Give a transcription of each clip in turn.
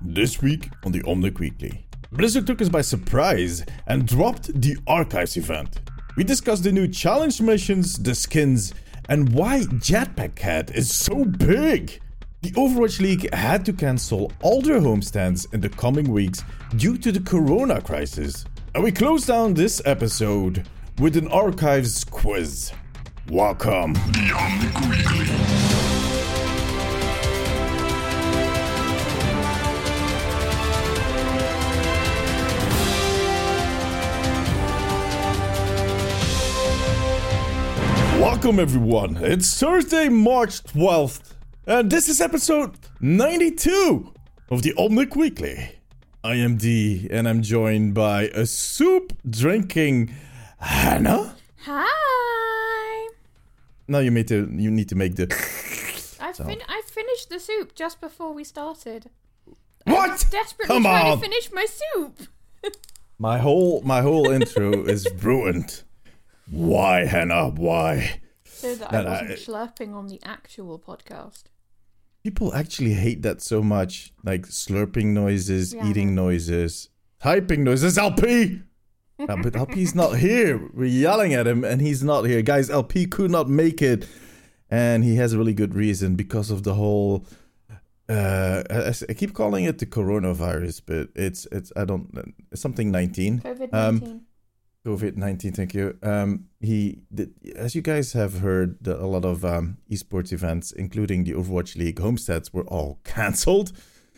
This week on the Omnic Weekly, Blizzard took us by surprise and dropped the Archives event. We discussed the new challenge missions, the skins, and why Jetpack Cat is so big. The Overwatch League had to cancel all their homestands in the coming weeks due to the corona crisis. And we close down this episode with an Archives quiz. Welcome. The Omnic Weekly. Welcome everyone, it's Thursday, March 12th, and this is episode 92 of the Omnic Weekly. I am D, and I'm joined by a soup-drinking Hannah. Hi! Now you need to make the... I finished the soup just before we started. What? I was desperately trying to finish my soup. My whole intro is ruined. Why, Hannah? Why? So that I wasn't slurping on the actual podcast. People actually hate that so much. Like slurping noises, eating noises, typing noises. LP! But LP's not here. We're yelling at him and he's not here. Guys, LP could not make it. And he has a really good reason because of the whole... I keep calling it the coronavirus, but it's something 19. COVID-19. COVID-19, thank you. As you guys have heard, a lot of esports events, including the Overwatch League homesteads, were all cancelled.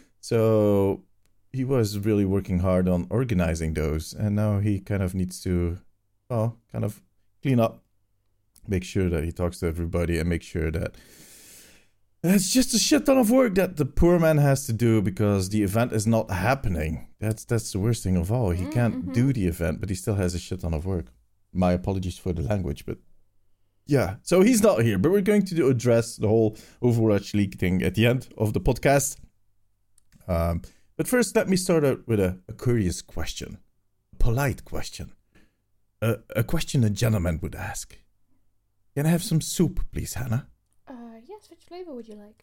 So he was really working hard on organizing those, and now he kind of needs to, kind of clean up, make sure that he talks to everybody, and make sure that it's just a shit ton of work that the poor man has to do because the event is not happening. That's the worst thing of all. He can't do the event, but he still has a shit ton of work. My apologies for the language, but yeah. So he's not here, but we're going to address the whole Overwatch League thing at the end of the podcast. But first, let me start out with a curious question, a polite question, a question a gentleman would ask. Can I have some soup, please, Hannah? Yes, which flavor would you like?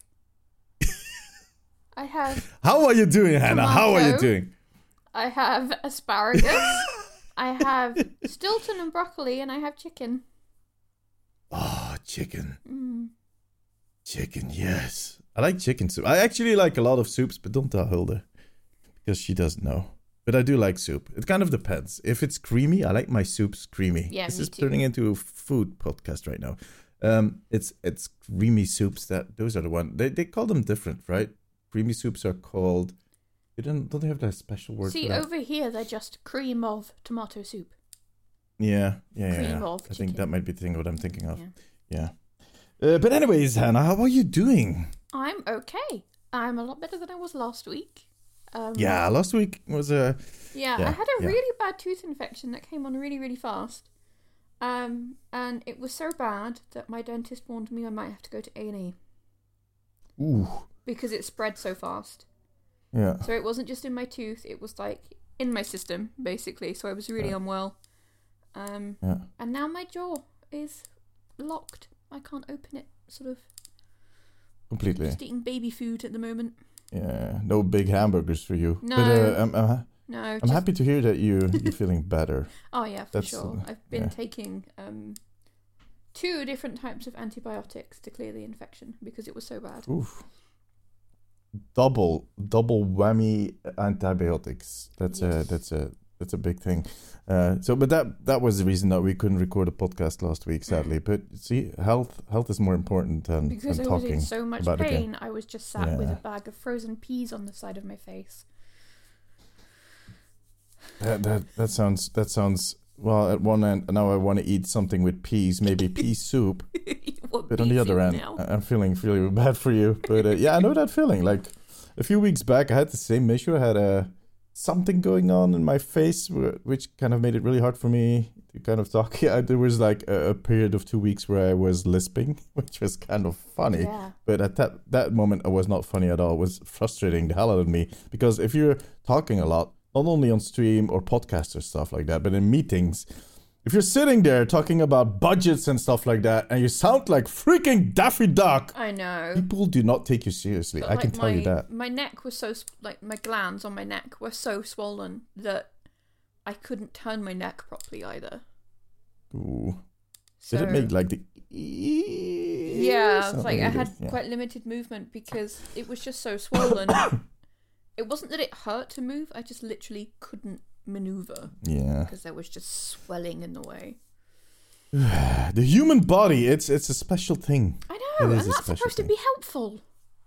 I have... How are you doing, Hannah? Tomato. How are you doing? I have asparagus. I have Stilton and broccoli, and I have chicken. Oh, chicken. Chicken, yes. I like chicken soup. I actually like a lot of soups, but don't tell Hilda, because she doesn't know. But I do like soup. It kind of depends. If it's creamy, I like my soups creamy. Yeah, this me is too. turning into a food podcast right now. It's creamy soups those are the ones. They call them different, right? Creamy soups are called... Don't they have that special word for that? Over here, they're just cream of tomato soup. Yeah. Cream of I chicken. think that might be the thing what I'm thinking of. Yeah. But anyways, Hannah, how are you doing? I'm okay. I'm a lot better than I was last week. Last week was a... I had a really bad tooth infection that came on really, really fast. And it was so bad that my dentist warned me I might have to go to A&E. Ooh. Because it spread so fast. Yeah. So it wasn't just in my tooth, it was like in my system, basically. So I was really unwell. And now my jaw is locked. I can't open it, sort of. Completely. Just eating baby food at the moment. Yeah, no big hamburgers for you. No. But, No. I'm happy to hear that you're feeling better. Oh yeah, for sure. I've been taking 2 different types of antibiotics to clear the infection because it was so bad. Oof. Double whammy antibiotics. That's a big thing. But that was the reason that we couldn't record a podcast last week, sadly. But see, health is more important than because talking. I was in so much about pain. I was just sat with a bag of frozen peas on the side of my face. That sounds well. At one end, now I want to eat something with peas, maybe pea soup. But on the other end, I'm feeling really bad for you. But I know that feeling. Like a few weeks back, I had the same issue. I had something going on in my face, which kind of made it really hard for me to kind of talk. Yeah, there was like a period of 2 weeks where I was lisping, which was kind of funny. Yeah. But at that moment, it was not funny at all. It was frustrating the hell out of me because if you're talking a lot, not only on stream or podcasts or stuff like that, but in meetings, if you're sitting there talking about budgets and stuff like that, and you sound like freaking Daffy Duck, I know. People do not take you seriously. But, I can tell you that. My neck was so, like, my glands on my neck were so swollen that I couldn't turn my neck properly either. Ooh. So, did it make like the... Yeah, it's like I had quite limited movement because it was just so swollen. It wasn't that it hurt to move, I just literally couldn't maneuver. Yeah. Because there was just swelling in the way. The human body, it's a special thing. I know, and that's supposed to be helpful.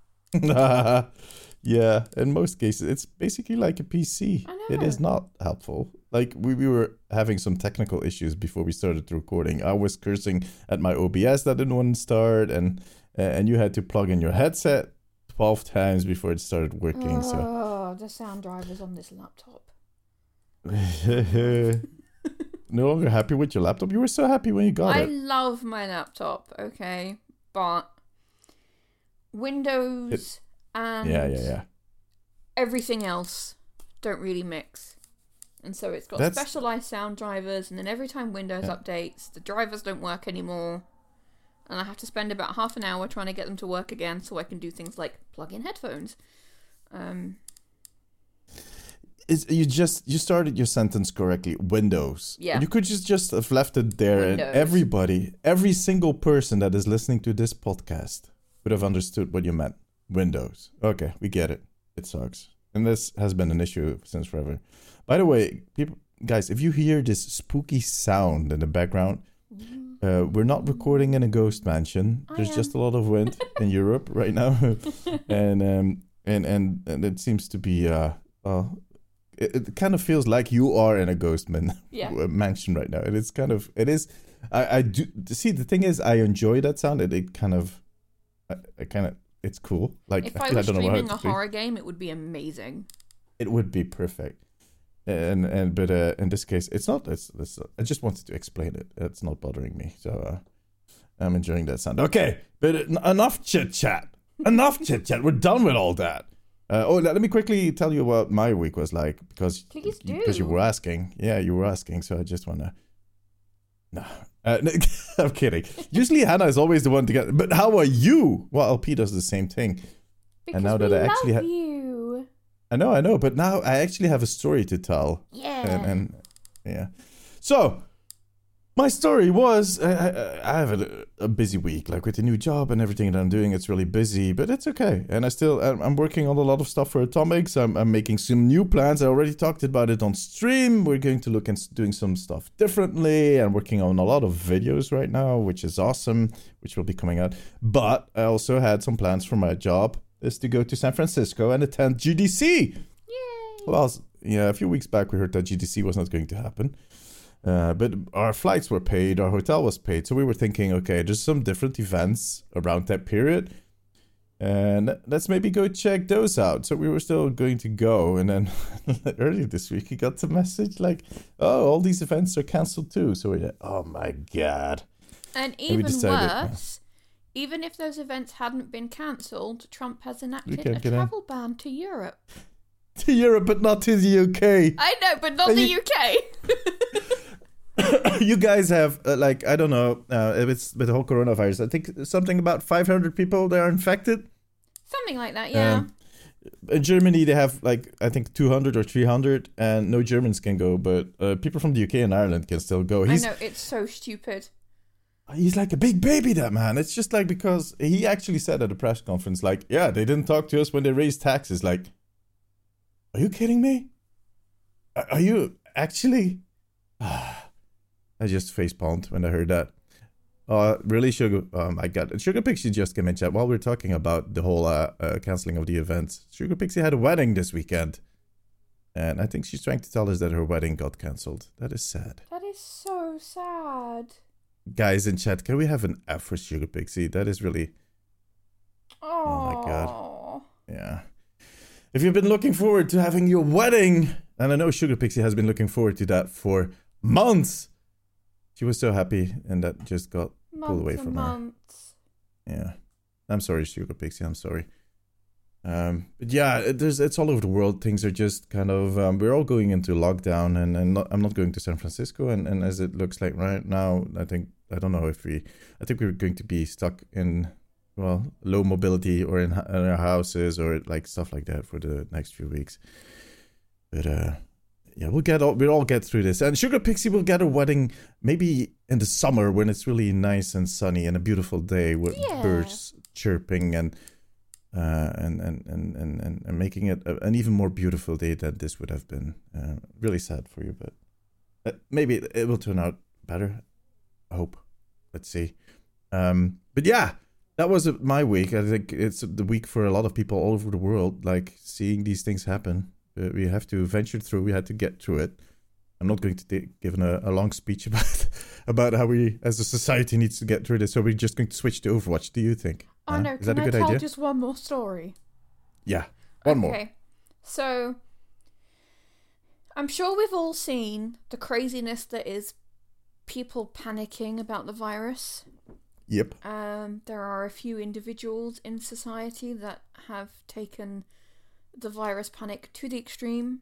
Yeah, in most cases, it's basically like a PC. I know. It is not helpful. Like, we were having some technical issues before we started recording. I was cursing at my OBS that didn't want to start, and you had to plug in your headset 12 times before it started working. Oh, the sound drivers on this laptop. No longer happy with your laptop? You were so happy when you got it. I love my laptop, okay? But Windows and everything else don't really mix. And so it's got specialized sound drivers, and then every time Windows updates, the drivers don't work anymore. And I have to spend about half an hour trying to get them to work again so I can do things like plug in headphones. You started your sentence correctly. Windows. Yeah. You could just have left it there, Windows. And every single person that is listening to this podcast would have understood what you meant. Windows. Okay, we get it. It sucks. And this has been an issue since forever. By the way, guys, if you hear this spooky sound in the background, we're not recording in a ghost mansion. There's just a lot of wind in Europe right now, and it seems to be it kind of feels like you are in a ghost mansion right now. And it's kind of I do see. The thing is, I enjoy that sound. It kind of it's cool. Like, if I was streaming a horror game, it would be amazing. It would be perfect. But in this case, it's not. I just wanted to explain it. It's not bothering me, so I'm enjoying that sound. Okay, but enough chit chat. Enough chit chat. We're done with all that. Let me quickly tell you what my week was like because you were asking. Yeah, you were asking. So I just wanna. No, I'm kidding. Usually Hannah is always the one to get. But how are you? Well, LP does the same thing. Because and now that I actually love you. I know, but now I actually have a story to tell. Yeah. And yeah. So, my story was, I have a busy week, like with the new job and everything that I'm doing. It's really busy, but it's okay. And I'm working on a lot of stuff for Atomics. I'm making some new plans. I already talked about it on stream. We're going to look into doing some stuff differently. I'm working on a lot of videos right now, which is awesome, which will be coming out. But I also had some plans for my job. Is to go to San Francisco and attend GDC. Yay! Well, a few weeks back we heard that GDC was not going to happen. But our flights were paid, our hotel was paid. So we were thinking, okay, there's some different events around that period. And let's maybe go check those out. So we were still going to go. And then earlier this week, we got the message like, oh, all these events are cancelled too. So we're like, oh my God. And even worse... Even if those events hadn't been cancelled, Trump has enacted a travel ban to Europe. To Europe, but not to the UK. I know, but not the UK. You guys have, I don't know, if it's with the whole coronavirus, I think something about 500 people that are infected. Something like that, yeah. In Germany, they have, I think 200 or 300, and no Germans can go, but people from the UK and Ireland can still go. I know, it's so stupid. He's like a big baby, that man. It's just because he actually said at a press conference, they didn't talk to us when they raised taxes. Are you kidding me? Are you actually? I just facepalmed when I heard that. Really, Sugar? Oh my God. Sugar Pixie just came in chat while we were talking about the whole cancelling of the events. Sugar Pixie had a wedding this weekend. And I think she's trying to tell us that her wedding got cancelled. That is sad. That is so sad. Guys in chat, can we have an F for Sugar Pixie? That is really... Oh my God. Yeah. If you've been looking forward to having your wedding, and I know Sugar Pixie has been looking forward to that for months. She was so happy, and that just got pulled away from her. Yeah. I'm sorry, Sugar Pixie, I'm sorry. But yeah, it's all over the world. Things are just kind of we're all going into lockdown, and I'm not going to San Francisco, and as it looks like right now, I think we're going to be stuck in low mobility or in our houses or like stuff like that for the next few weeks. But yeah, we'll all get through this. And Sugar Pixie will get a wedding maybe in the summer when it's really nice and sunny and a beautiful day with birds chirping and making it an even more beautiful day than this would have been. Really sad for you, but maybe it will turn out better. I hope. Let's see. But yeah, that was my week. I think it's the week for a lot of people all over the world, like seeing these things happen. We have to venture through. We had to get through it. I'm not going to give a long speech about how we as a society needs to get through this. So we're just going to switch to Overwatch. Do you think? Oh no, is that can a good I tell idea? just one more story? Yeah, one more. Okay, so I'm sure we've all seen the craziness that is people panicking about the virus. Yep. There are a few individuals in society that have taken the virus panic to the extreme.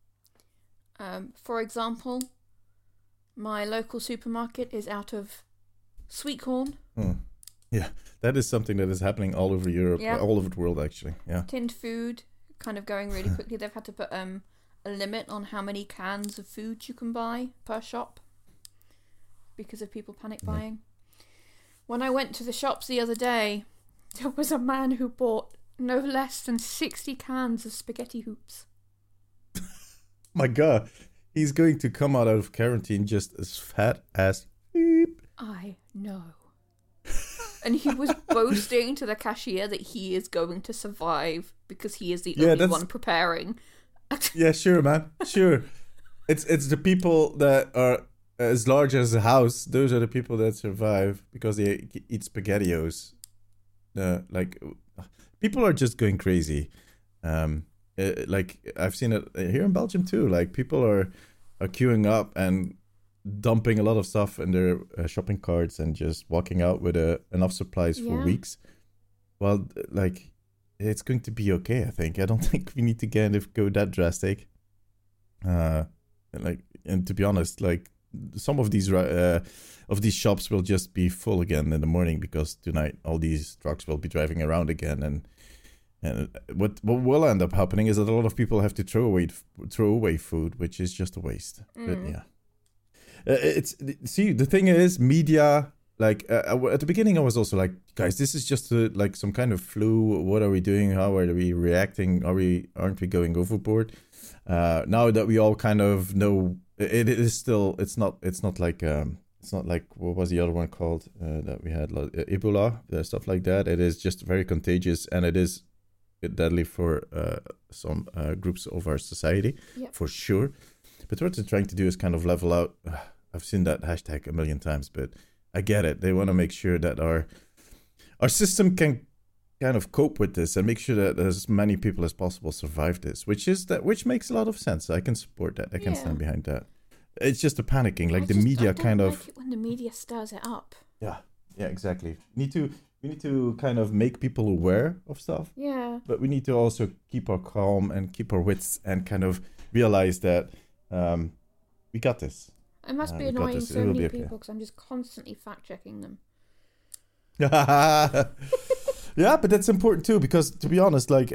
For example, my local supermarket is out of sweet corn. Yeah, that is something that is happening all over Europe, all over the world, actually. Yeah. Tinned food kind of going really quickly. They've had to put a limit on how many cans of food you can buy per shop because of people panic buying. When I went to the shops the other day, there was a man who bought no less than 60 cans of spaghetti hoops. My God, he's going to come out of quarantine just as fat as beep. I know. And he was boasting to the cashier that he is going to survive because he is the only one preparing. Yeah, sure, man. Sure. It's the people that are as large as a house. Those are the people that survive because they eat SpaghettiOs. Like, people are just going crazy. Like, I've seen it here in Belgium too. Like, people are queuing up and dumping a lot of stuff in their shopping carts and just walking out with enough supplies for weeks. Well, like, it's going to be okay, I think. I don't think we need to go that drastic. And to be honest, like, some of these shops will just be full again in the morning because tonight all these trucks will be driving around again, and what will end up happening is that a lot of people have to throw away food, which is just a waste. But yeah. The thing is, media, like, at the beginning I was also like, guys, this is just like some kind of flu. What are we doing? How are we reacting? Aren't we going overboard? Now that we all kind of know, it's not like what was the other one called that we had, like, Ebola, stuff like that. It is just very contagious, and it is deadly for some groups of our society, for sure. But what they're trying to do is kind of level out. I've seen that hashtag a million times, but I get it. They want to make sure that our system can kind of cope with this and make sure that as many people as possible survive this, which makes a lot of sense. I can support that. I can stand behind that. It's just the panicking, like the media kind of. Like it when the media stirs it up. Yeah, exactly. We need to kind of make people aware of stuff. Yeah. But we need to also keep our calm and keep our wits and kind of realize that we got this. It must be annoying so many people because I'm just constantly fact-checking them. Yeah, but that's important too because, to be honest, like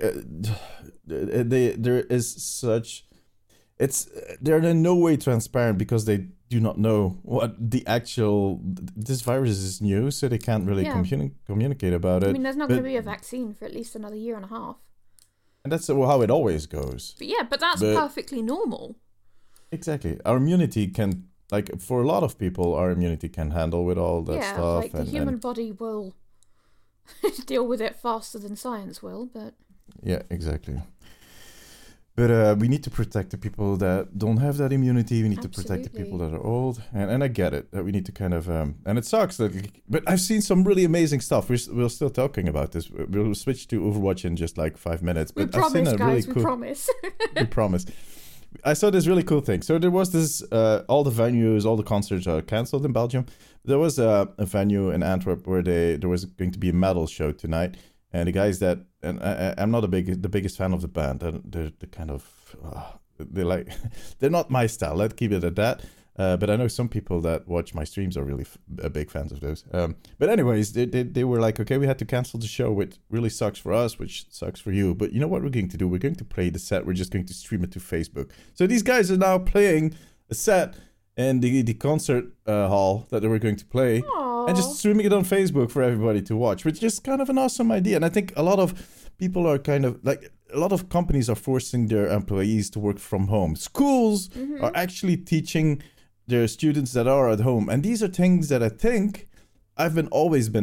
there is such, they're in no way transparent because they do not know what this virus is new, so they can't really communicate about it. I mean, there's not going to be a vaccine for at least another year and a half. And that's how it always goes. But that's perfectly normal. Exactly. Our immunity can, like, for a lot of people, our immunity can handle with all that stuff. Yeah, like the human body will deal with it faster than science will, but... Yeah, exactly. But we need to protect the people that don't have that immunity. We need to protect the people that are old. And I get it, that we need to kind of... and it sucks. But I've seen some really amazing stuff. We're still talking about this. We'll switch to Overwatch in just like 5 minutes. But I've seen a really cool... We promise. We promise. I saw this really cool thing. So there was this, all the venues, all the concerts are cancelled in Belgium. There was a venue in Antwerp where there was going to be a metal show tonight. And the guys that, and I'm not the biggest fan of the band. They're kind of, they're not my style. Let's keep it at that. But I know some people that watch my streams are really big fans of those. But anyways, they were like, okay, we had to cancel the show, which really sucks for us, which sucks for you. But you know what we're going to do? We're going to play the set. We're just going to stream it to Facebook. So these guys are now playing a set in the concert hall that they were going to play. Aww. And just streaming it on Facebook for everybody to watch, which is kind of an awesome idea. And I think a lot of people are kind of like, a lot of companies are forcing their employees to work from home. Schools are actually teaching their students that are at home. And these are things that I think I've been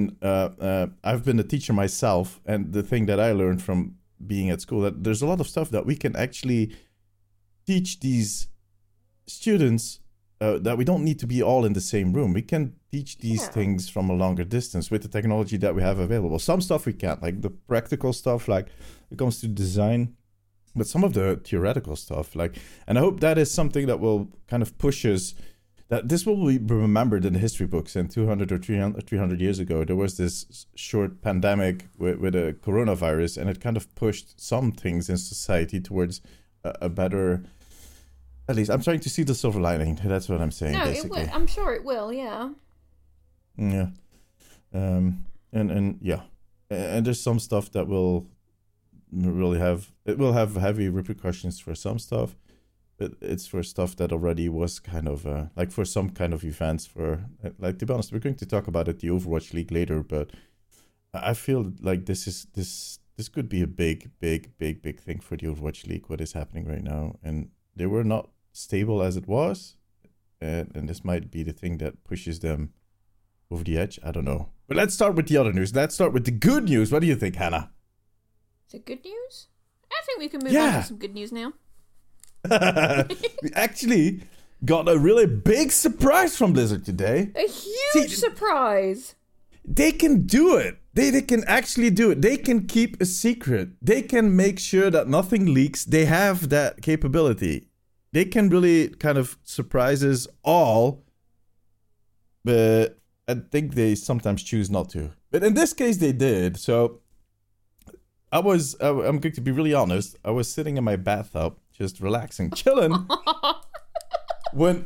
a teacher myself. And the thing that I learned from being at school, that there's a lot of stuff that we can actually teach these students that we don't need to be all in the same room. We can teach these things from a longer distance with the technology that we have available. Some stuff we can't, like the practical stuff, like it comes to design, but some of the theoretical stuff, like, and I hope that is something that will kind of push us, that this will be remembered in the history books. And 200 or 300 years ago, there was this short pandemic with a coronavirus, and it kind of pushed some things in society towards a better. At least I'm trying to see the silver lining. That's what I'm saying. No, basically. it will. I'm sure it will. Yeah. Yeah. And yeah, and there's some stuff that will really have heavy repercussions for some stuff. It's for stuff that already was kind of like for some kind of events. For like, to be honest, we're going to talk about it, the Overwatch League, later. But I feel like this could be a big thing for the Overwatch League. What is happening right now, and they were not stable as it was, and this might be the thing that pushes them over the edge. I don't know. But let's start with the other news. Let's start with the good news. What do you think, Hannah? Is it good news? I think we can move on to some good news now. We actually got a really big surprise from Blizzard today. A huge surprise. They can do it. They can actually do it. They can keep a secret. They can make sure that nothing leaks. They have that capability. They can really kind of surprise us all, but I think they sometimes choose not to. But in this case, they did. So I'm going to be really honest. I was sitting in my bathtub, just relaxing, chilling, when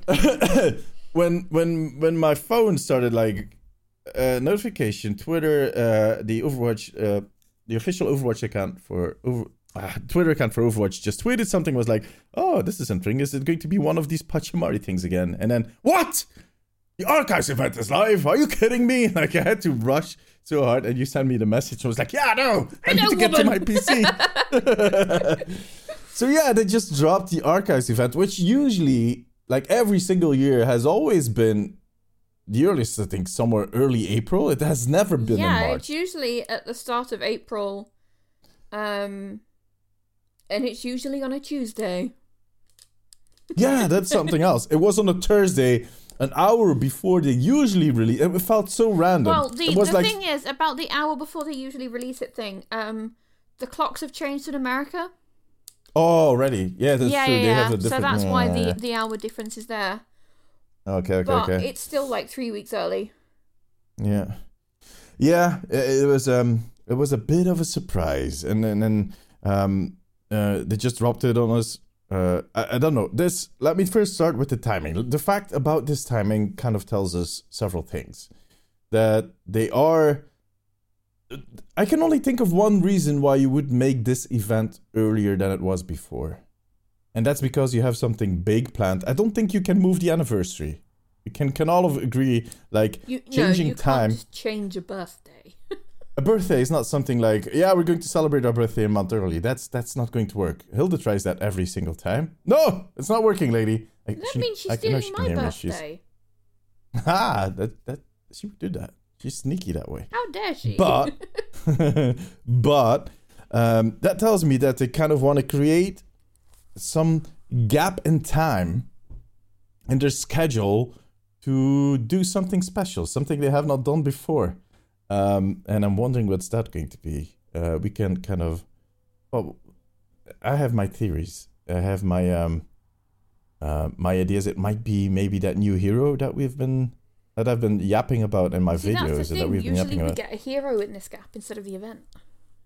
my phone started like notification, Twitter, the Overwatch, the official Overwatch account for Twitter account for Overwatch just tweeted something, was like, oh, this is interesting. Is it going to be one of these Pachimari things again? And then, what? The Archives event is live? Are you kidding me? Like, I had to rush so hard, and you sent me the message. I was like, yeah, no, I need to get to my PC. So yeah, they just dropped the Archives event, which usually, like every single year, has always been the earliest, I think, somewhere early April. It has never been in March. Yeah, it's usually at the start of April. And it's usually on a Tuesday. Yeah, that's something else. It was on a Thursday, an hour before they usually release. It felt so random. Well, the thing is, about the hour before they usually release it thing, the clocks have changed in America. Oh, already? Yeah, that's true. They have a different... So that's why the hour difference is there. Okay. But it's still like 3 weeks early. Yeah. Yeah, it was a bit of a surprise. And then they just dropped it on us. I don't know. Let me first start with the timing. The fact about this timing kind of tells us several things. That they are... I can only think of one reason why you would make this event earlier than it was before. And that's because you have something big planned. I don't think you can move the anniversary. You can all agree, like, changing time... can't change a birthday. A birthday is not something like, yeah, we're going to celebrate our birthday a month early. That's not going to work. Hilda tries that every single time. No, it's not working, lady. That means she's stealing my birthday. That she would do that. She's sneaky that way. How dare she? But that tells me that they kind of want to create some gap in time in their schedule to do something special, something they have not done before. And I'm wondering what's that going to be. We can kind of... Well, I have my theories. I have my my ideas. It might be maybe that new hero that I've been yapping about in my videos. That's the thing. That we've been Usually yapping we about. get a hero in this gap instead of the event.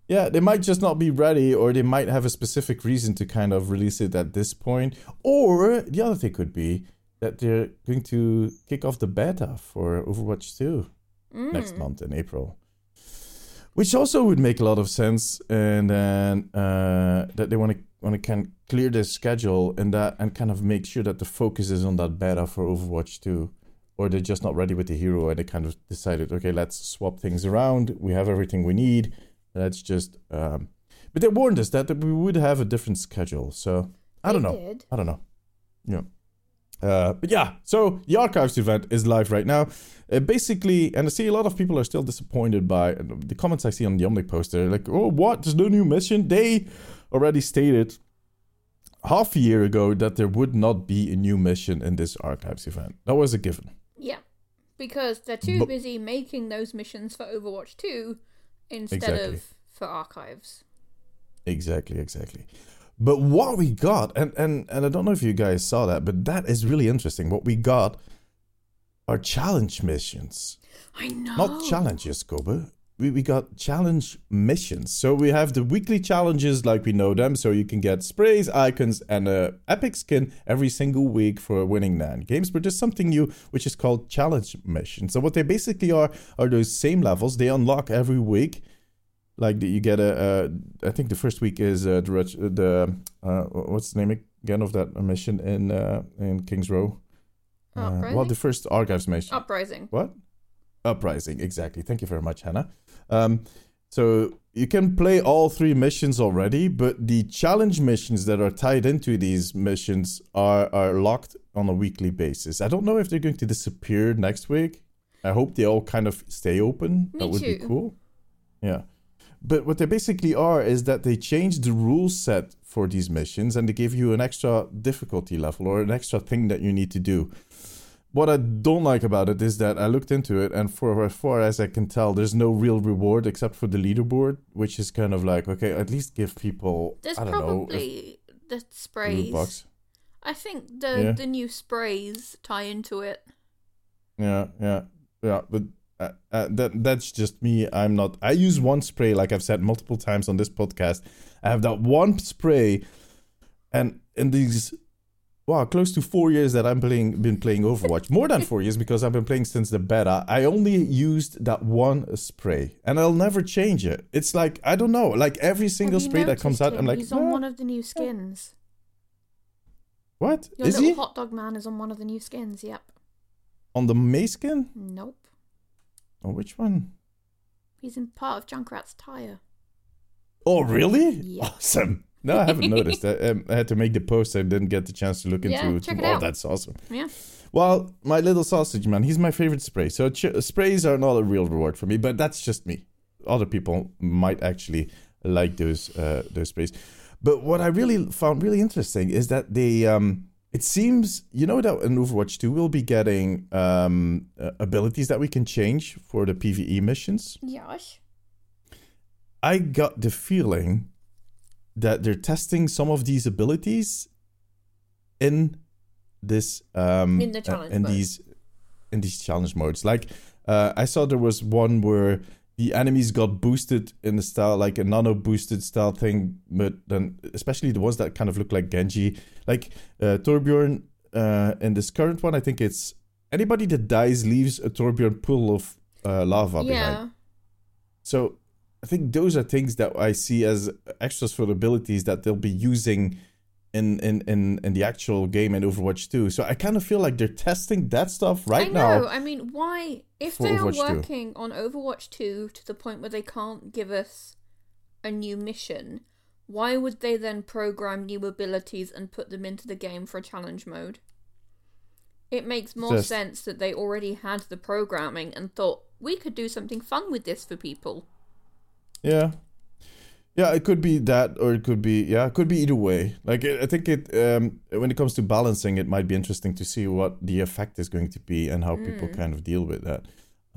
Yeah, they might just not be ready, or they might have a specific reason to kind of release it at this point. Or the other thing could be that they're going to kick off the beta for Overwatch 2 next month in April. Which also would make a lot of sense, and then that they want to kind of clear their schedule and kind of make sure that the focus is on that beta for Overwatch 2. Or they're just not ready with the hero and they kind of decided, okay, let's swap things around. We have everything we need. Let's just... but they warned us that we would have a different schedule. So, I don't know. Yeah. But yeah, so the Archives event is live right now. Basically, and I see a lot of people are still disappointed by the comments I see on the Omnic poster. Like, oh, what? There's no new mission? They already stated half a year ago that there would not be a new mission in this Archives event. That was a given. Yeah, because they're too busy making those missions for Overwatch 2 instead of for Archives. Exactly. But what we got, and I don't know if you guys saw that, but that is really interesting. What we got are challenge missions. I know. Not challenges, Kobe. We got challenge missions. So we have the weekly challenges like we know them. So you can get sprays, icons, and an epic skin every single week for winning NAN games. But there's something new, which is called challenge missions. So what they basically are those same levels. They unlock every week. Like you get I think the first week is what's the name again of that mission in Kings Row? Well, the first Archives mission. Uprising. What? Uprising, exactly. Thank you very much, Hannah. So you can play all 3 missions already, but the challenge missions that are tied into these missions are locked on a weekly basis. I don't know if they're going to disappear next week. I hope they all kind of stay open. That would be cool. Yeah. But what they basically are is that they changed the rule set for these missions and they give you an extra difficulty level or an extra thing that you need to do. What I don't like about it is that I looked into it, and for as far as I can tell, there's no real reward except for the leaderboard, which is kind of like, okay, at least give people, the sprays. Box. I think the new sprays tie into it. Yeah, but that's just me. I use one spray, like I've said multiple times on this podcast. I have that one spray, and in these close to 4 years that I've been playing Overwatch, more than 4 years because I've been playing since the beta, I only used that one spray, and I'll never change it. It's like, I don't know, like every single spray that comes out, I'm like, he's on one of the new skins. What? Your little hot dog man is on one of the new skins, yep. On the May skin? Nope. Oh, which one? He's in part of Junkrat's tire. Oh, really? Yeah. Awesome. No, I haven't noticed. I had to make the post. I didn't get the chance to look into it. Check it out. That's awesome. Yeah. Well, my little sausage man, he's my favorite spray. So sprays are not a real reward for me, but that's just me. Other people might actually like those sprays. But what I really found really interesting is that they... it seems, that in Overwatch 2 we'll be getting abilities that we can change for the PvE missions. Yes. I got the feeling that they're testing some of these abilities in this in the challenge in these challenge modes. Like I saw there was one where the enemies got boosted in the style, like a nano boosted style thing, but then especially the ones that kind of look like Genji, like Torbjorn. In this current one, I think it's anybody that dies leaves a Torbjorn pool of lava behind. So I think those are things that I see as extras for the abilities that they'll be using in the actual game in Overwatch 2. So I kind of feel like they're testing that stuff right now. I know. I mean, why? If they are working on Overwatch 2 to the point where they can't give us a new mission, why would they then program new abilities and put them into the game for a challenge mode? It makes more sense that they already had the programming and thought, we could do something fun with this for people. Yeah, it could be that, or it could be either way. Like I think when it comes to balancing, it might be interesting to see what the effect is going to be and how people kind of deal with that.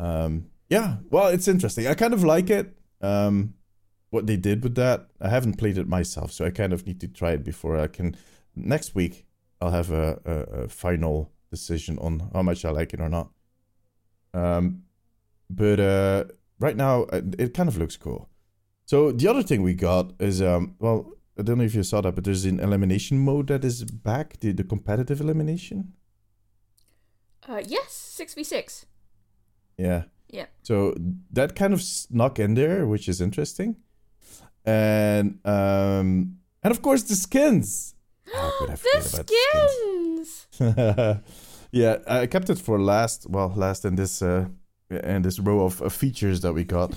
Well, it's interesting. I kind of like it. What they did with that. I haven't played it myself, so I kind of need to try it before I can. Next week, I'll have a final decision on how much I like it or not. But right now, it kind of looks cool. So the other thing we got is, well, I don't know if you saw that, but there's an elimination mode that is back, the competitive elimination. Yes, 6v6. Yeah. Yeah. So that kind of snuck in there, which is interesting. And of course the skins. How could I forget about the skins? Yeah, I kept it for last in this row of features that we got.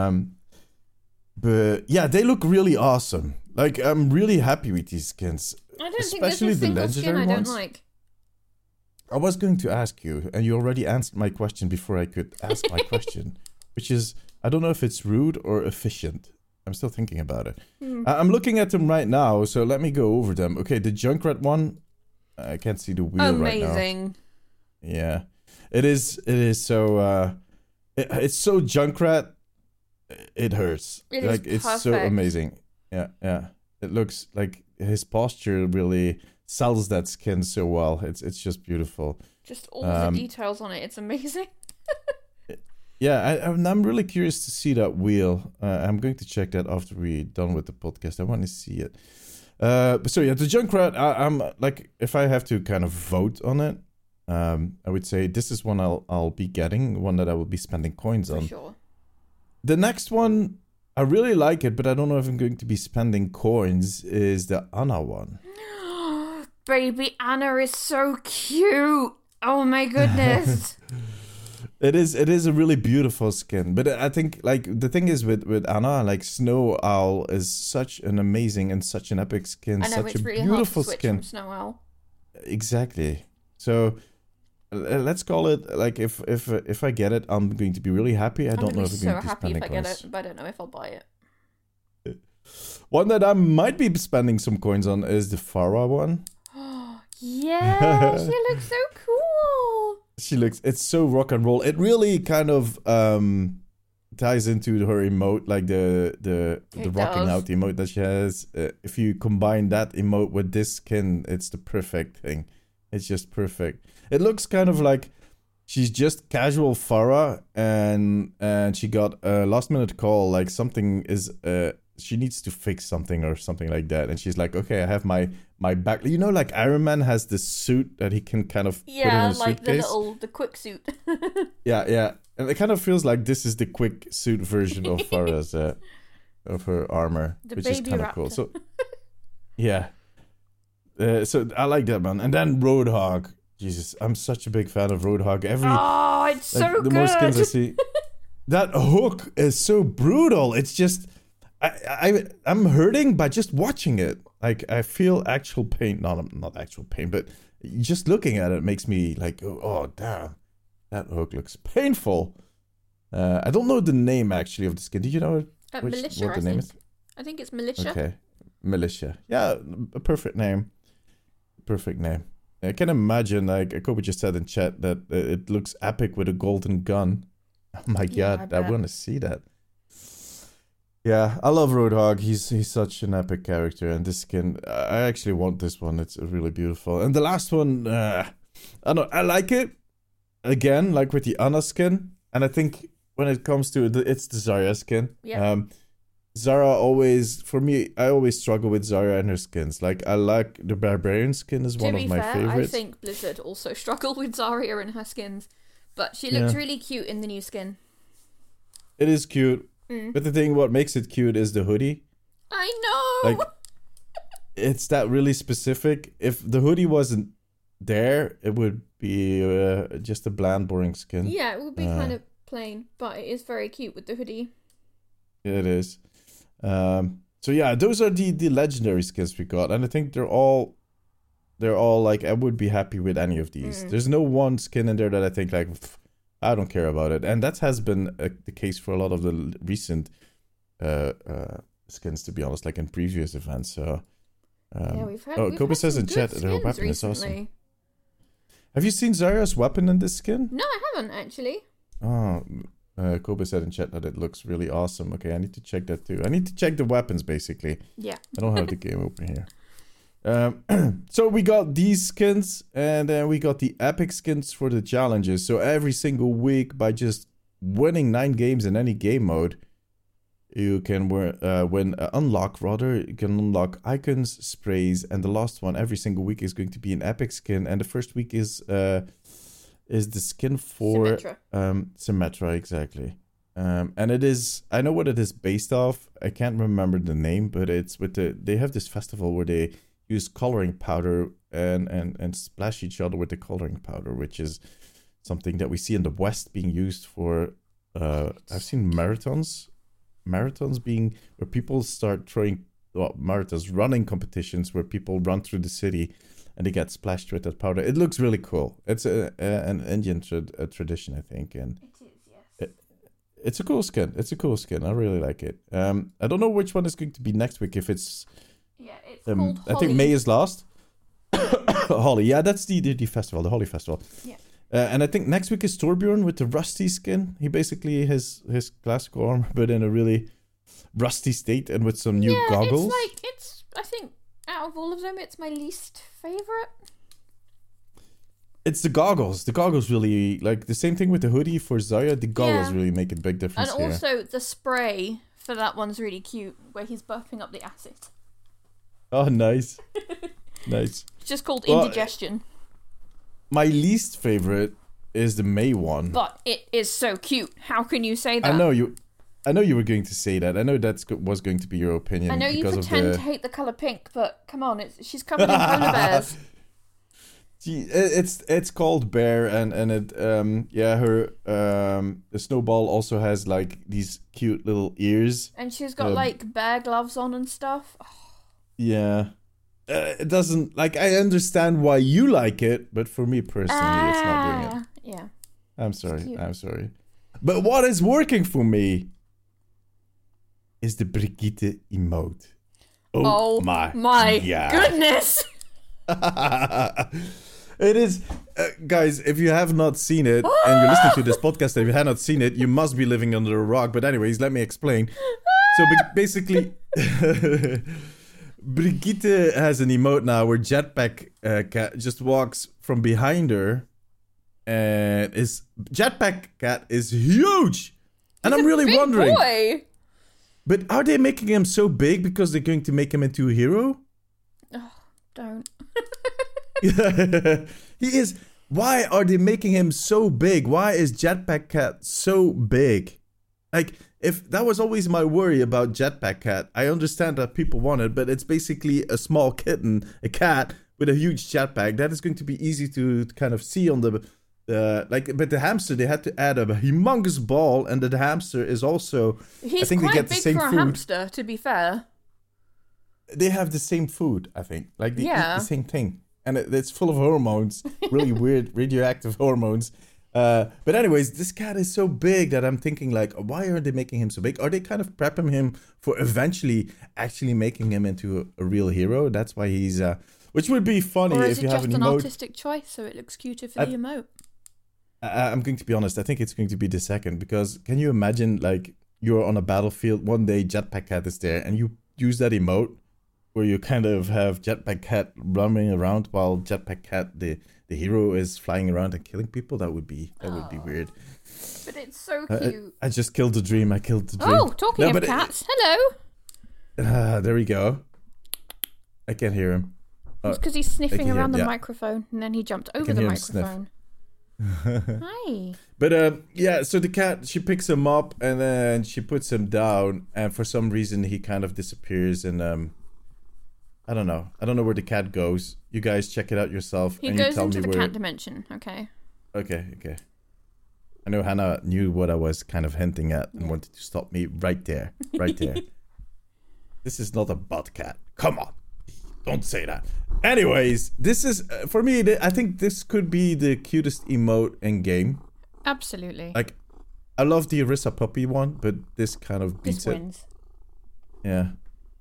But yeah, they look really awesome. Like, I'm really happy with these skins. I don't think there's a single skin I don't like. I was going to ask you, and you already answered my question before I could ask my question, which is, I don't know if it's rude or efficient. I'm still thinking about it. I'm looking at them right now, so let me go over them. Okay, the Junkrat one, I can't see the wheel right now. Amazing. Yeah, it is so, it's so Junkrat, it hurts. It's so amazing. Yeah. It looks like his posture really sells that skin so well. It's just beautiful. Just all the details on it. It's amazing. Yeah, I'm really curious to see that wheel. I'm going to check that after we're done with the podcast. I want to see it. So yeah, the Junkrat. I'm like, if I have to kind of vote on it, I would say this is one I'll be getting, one that I will be spending coins on. For sure. The next one, I really like it, but I don't know if I'm going to be spending coins, is the Ana one. Baby Ana is so cute. Oh my goodness. It is a really beautiful skin. But I think, like, the thing is with Ana, like, Snow Owl is such an amazing and such an epic skin. I know, such it's a really beautiful hard to switch skin. from Snow Owl. Exactly. So let's call it, like, if I get it, I'm going to be really happy. I don't know if I'm going to be spending coins. I'm so happy if I get it, but I don't know if I'll buy it. One that I might be spending some coins on is the Pharah one. Yeah, she looks so cool. It's so rock and roll. It really kind of ties into her emote, like the rocking out emote that she has. If you combine that emote with this skin, it's the perfect thing. It's just perfect. It looks kind of like she's just casual Pharah, and she got a last minute call, like something is she needs to fix something or something like that, and she's like, okay, I have my back. You know, like Iron Man has this suit that he can kind of put in a suitcase. the quick suit. yeah, and it kind of feels like this is the quick suit version of Pharah's of her armor, which is kind of cool. So yeah, so I like that, man. And then Roadhog. Jesus, I'm such a big fan of Roadhog. It's so good. The more skins I see, that hook is so brutal. It's just, I'm hurting by just watching it. Like, I feel actual pain. Not actual pain, but just looking at it makes me like, oh damn, that hook looks painful. I don't know the name actually of the skin. Do you know Militia, what the name is? I think it's Militia. Okay, Militia. Yeah, a perfect name. Perfect name. I can imagine, like Kobe just said in chat, that it looks epic with a golden gun. Oh my god, I want to see that. Yeah, I love Roadhog. He's such an epic character, and this skin, I actually want this one. It's really beautiful. And the last one, I like it. Again, like with the Ana skin, and I think when it comes to it's the Zarya skin. Yeah. Zarya always, for me, I always struggle with Zarya and her skins. Like, I like the Barbarian skin is one of my favorites. I think Blizzard also struggle with Zarya and her skins, but she looks really cute in the new skin. It is cute, but the thing what makes it cute is the hoodie. I know! Like, it's that really specific. If the hoodie wasn't there, it would be just a bland, boring skin. Yeah, it would be kind of plain, but it is very cute with the hoodie. It is. So yeah, those are the legendary skins we got, and I think they're all like, I would be happy with any of these. There's no one skin in there that I think like I don't care about it, and that has been the case for a lot of the recent skins, to be honest, like in previous events. So we've Kobe says in chat that her weapon is awesome. Have you seen Zarya's weapon in this skin? No, I haven't actually. Oh. Kobe said in chat that it looks really awesome. Okay, I need to check that too. I need to check the weapons, basically. Yeah. I don't have the game open here. So we got these skins, and then we got the epic skins for the challenges. So every single week, by just winning 9 games in any game mode, You can unlock icons, sprays, and the last one every single week is going to be an epic skin. And the first week is the skin for Symmetra, exactly. And it is, I know what it is based off. I can't remember the name, but it's they have this festival where they use coloring powder and splash each other with the coloring powder, which is something that we see in the West being used for. I've seen marathons being where people start marathons, running competitions where people run through the city and they get splashed with that powder. It looks really cool. It's an Indian tradition, I think, and it is, yes. It's a cool skin. I really like it. I don't know which one is going to be next week. If it's it's called Holly. I think May is last. Holly, yeah, that's the festival, the Holly festival. Yeah. And I think next week is Torbjorn with the rusty skin. He basically has his classical armor, but in a really rusty state and with some new goggles. I think out of all of them, it's my least favorite. It's the goggles. The goggles really, like the same thing with the hoodie for Zaya. The goggles really make a big difference and also the spray for that one's really cute, where he's burping up the acid. Oh, nice. Nice. It's just called indigestion. My least favorite is the May one. But it is so cute. How can you say that? I know you were going to say that. I know was going to be your opinion. I know you pretend to hate the colour pink, but come on, she's covered in polar bears. It's called Bear, and it her the Snowball also has like these cute little ears. And she's got like bear gloves on and stuff. Oh. Yeah. It doesn't, like, I understand why you like it, but for me personally, it's not doing it. Yeah. I'm sorry. But what is working for me is the Brigitte emote. Oh my goodness. It is, guys, if you have not seen it, and you're listening to this podcast and you have not seen it, you must be living under a rock. But anyways, let me explain. So basically... Brigitte has an emote now where Jetpack Cat just walks from behind her, and Jetpack Cat is huge, and I'm really wondering. Boy. But are they making him so big because they're going to make him into a hero? Oh, don't. He is. Why are they making him so big? Why is Jetpack Cat so big? Like. If that was always my worry about Jetpack Cat, I understand that people want it, but it's basically a small kitten, a cat with a huge jetpack. That is going to be easy to kind of see on the but the hamster, they had to add a humongous ball, and the hamster is also. He's I think quite they get big the same for a food. hamster, to be fair. They have the same food, I think. Like they eat the same thing, and it's full of hormones, really weird radioactive hormones. But anyways, this cat is so big that I'm thinking like, why are they making him so big? Are they kind of prepping him for eventually actually making him into a real hero? That's why he's, which would be funny if you have an emote. Or is it just an artistic choice so it looks cuter for the emote? I'm going to be honest. I think it's going to be the second, because can you imagine like you're on a battlefield one day, Jetpack Cat is there, and you use that emote where you kind of have Jetpack Cat running around while Jetpack Cat, the hero, is flying around and killing people? That would be weird. But it's so cute. I just killed the dream. Oh, talking of cats. Hello. There we go. I can't hear him. It's because he's sniffing around the microphone, and then he jumped over the microphone. Hi. But so the cat, she picks him up and then she puts him down, and for some reason he kind of disappears, and I don't know where the cat goes. You guys check it out yourself. He goes into the cat dimension. Okay. I know Hannah knew what I was kind of hinting at and wanted to stop me right there. This is not a butt cat. Come on. Don't say that. Anyways, this is, for me, I think this could be the cutest emote in game. Absolutely. Like, I love the Orisa puppy one, but this kind of beats it. This wins. Yeah.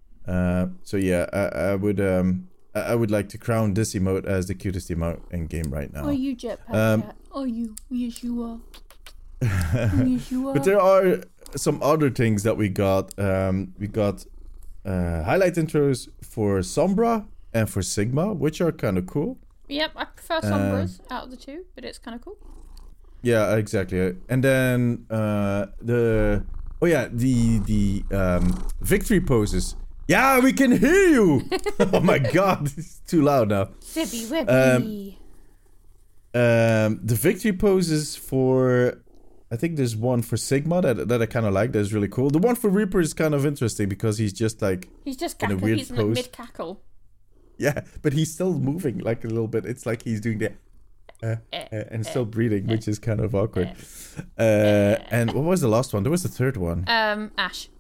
I would like to crown this emote as the cutest emote in game right now. Are you Jetpack Cat? Are you? Yes, you are. Yes, you are. But there are some other things that we got. We got highlight intros for Sombra and for Sigma, which are kind of cool. Yep, I prefer Sombra's out of the two, but it's kind of cool. Yeah, exactly. And then the Oh yeah, the victory poses. Yeah, we can hear you. Oh my god, it's too loud now. Sibby Webby. The victory poses for, I think there's one for Sigma that I kind of like. That's really cool. The one for Reaper is kind of interesting because he's just like cackle. In a weird he's pose. Mid cackle. Yeah, but he's still moving like a little bit. It's like he's doing the and still breathing, which is kind of awkward. And what was the last one? There was the third one. Ash.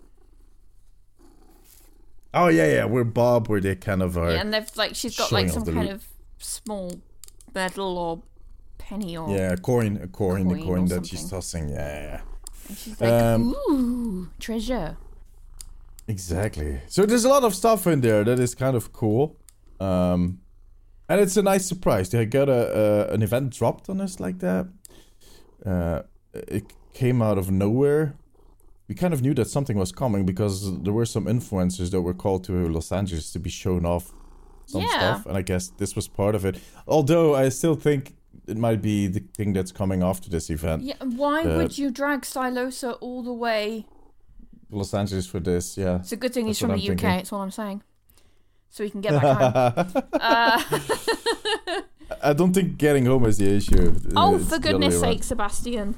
Oh yeah, where they kind of are. Yeah, and they've she's got some kind of small medal or penny or a coin that she's tossing. Yeah. And she's like, ooh, treasure. Exactly. So there's a lot of stuff in there that is kind of cool, and it's a nice surprise. They got an event dropped on us like that. It came out of nowhere. We kind of knew that something was coming because there were some influencers that were called to Los Angeles to be shown off some stuff, and I guess this was part of it. Although I still think it might be the thing that's coming after this event. Yeah, why would you drag Stylosa all the way Los Angeles for this? Yeah, it's a good thing he's from the UK. That's all I'm saying. So he can get back home. I don't think getting home is the issue. For goodness sake, Sebastian.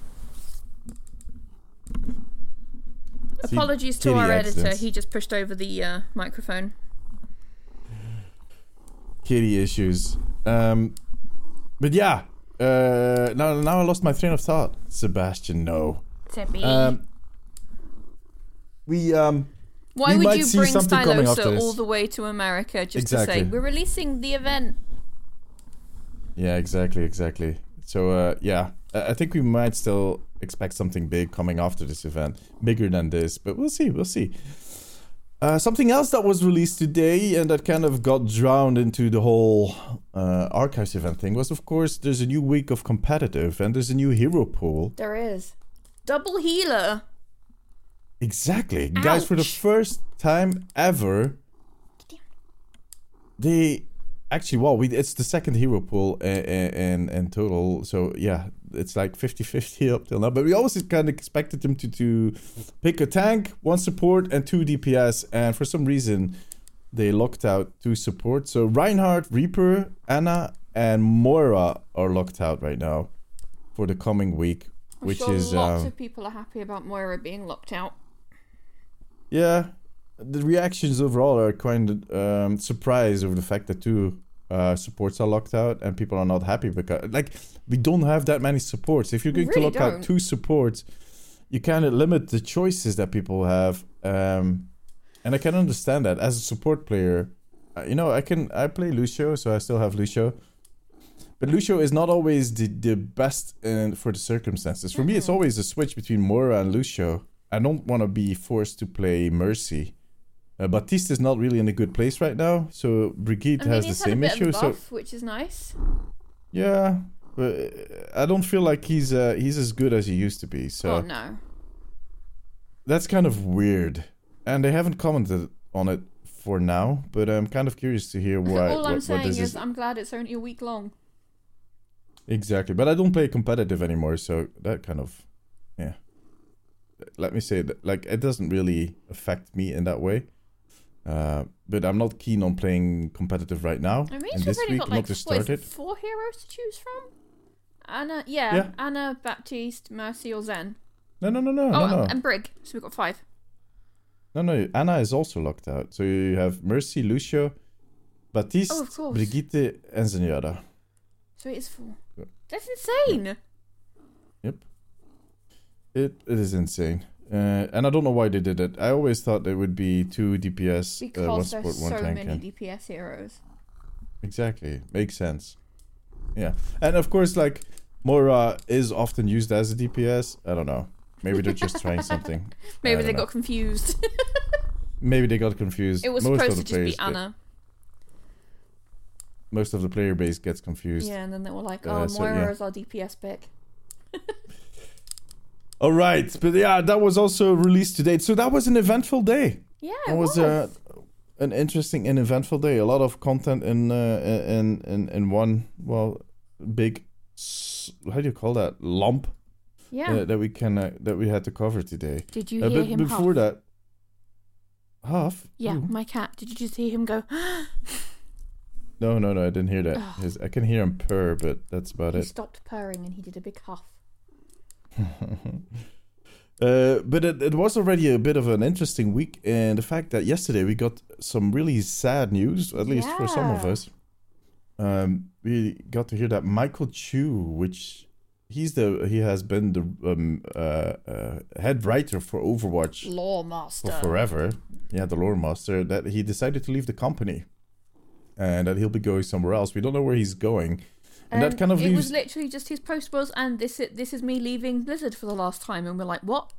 Apologies to our editor. He just pushed over the microphone. Kitty issues. But yeah. Now I lost my train of thought. Sebastian, no. Tippy. Why would you bring Stylosa all the way to America just to say, we're releasing the event? Yeah, exactly. So, I think we might still expect something big coming after this event. Bigger than this, but we'll see. Something else that was released today and that kind of got drowned into the whole Archives event thing was, of course, there's a new week of competitive and there's a new hero pool. There is. Double healer. Exactly. Ouch. Guys, for the first time ever, they actually, it's the second hero pool in total. So, yeah, it's like 50-50 up till now. But we always kind of expected them to pick a tank, one support, and 2 DPS. And for some reason, they locked out 2 support. So Reinhardt, Reaper, Ana, and Moira are locked out right now for the coming week. I'm sure lots of people are happy about Moira being locked out. Yeah, the reactions overall are kind of surprised over the fact that 2 supports are locked out and people are not happy because we don't have that many supports. If you're going to lock out 2 supports, you kind of limit the choices that people have, and I can understand that as a support player. I play Lucio, so I still have Lucio, but Lucio is not always the best for the circumstances. For me, it's always a switch between Moira and Lucio. I don't want to be forced to play Mercy. Baptiste is not really in a good place right now, so Brigitte has the same issue. Which is nice. Yeah, but I don't feel like he's as good as he used to be. So no, that's kind of weird, and they haven't commented on it for now. But I'm kind of curious to hear why. All I'm saying is, I'm glad it's only a week long. Exactly, but I don't play competitive anymore, so that kind of, yeah. Let me say that, it doesn't really affect me in that way. But I'm not keen on playing competitive right now. I mean, this week, got 4 heroes to choose from? Ana, Baptiste, Mercy, or Zen. No. And Brig. So we've got 5. No. Ana is also locked out. So you have Mercy, Lucio, Baptiste, Brigitte, and Zenyatta. So it is 4. That's insane. Yep. It is insane. And I don't know why they did it. I always thought there would be 2 DPS, because 1 support, 1 tank. Because there's so many DPS heroes. Exactly. Makes sense. Yeah. And of course, Moira is often used as a DPS. I don't know. Maybe they're just trying something. Maybe they got confused. Maybe they got confused. It was supposed to just be Ana. Most of the player base gets confused. Yeah, and then they were like, Moira is our DPS pick. All right, but yeah, that was also released today. So that was an eventful day. Yeah, it was an interesting and eventful day. A lot of content in one big, how do you call that, lump that we had to cover today. Did you hear him before huff? that? Huff? Yeah, my cat. Did you just hear him go? No, I didn't hear that. I can hear him purr, but that's about it. He stopped purring and he did a big huff. But it was already a bit of an interesting week, and the fact that yesterday we got some really sad news, at least for some of us. We got to hear that Michael Chu, which he has been the head writer for Overwatch, Lore Master, for forever. Yeah, the Lore Master. That he decided to leave the company, and that he'll be going somewhere else. We don't know where he's going. And that kind of it was literally just his post was, and this is me leaving Blizzard for the last time, and we're like, what?